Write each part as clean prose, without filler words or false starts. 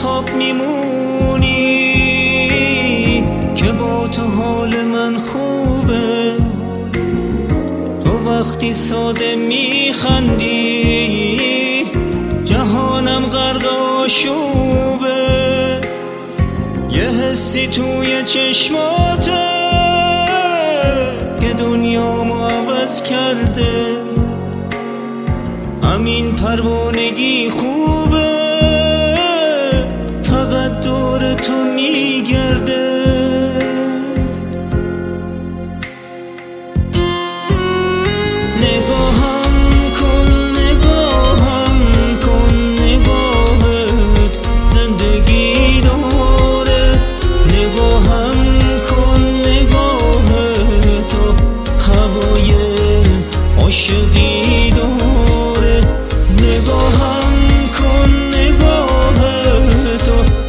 خواب میمونی که با تو حال من خوبه. تو وقتی ساده میخندی جهانم غرق آشوبه. یه حسی توی چشماته که دنیامو عوض کرده. همین پروانگی خوبه فقط دور تو میگرده. نگاهم کن نگاهت زندگی داره. نگاهم کن نگاهت و هوای عاشقی داره. نگاهم کن نگاهت و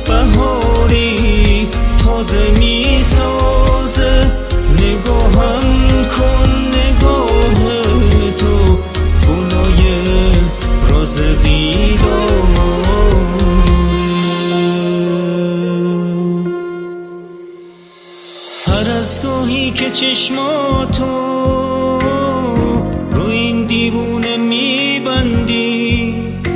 بهاری تازه میسازه. نگاهم کن نگاهت و گلای رازقی داره. هر از گاهی که چشماتو رو این دیوونه میبندی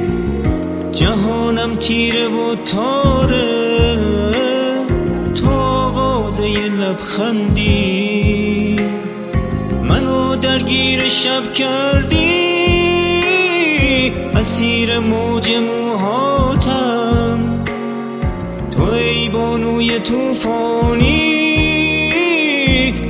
جهانم تیره و تاره. تو آغاز یه لبخندی منو درگیر شب کردی. اسیر موج موهاتم تو ای بانوی توفانی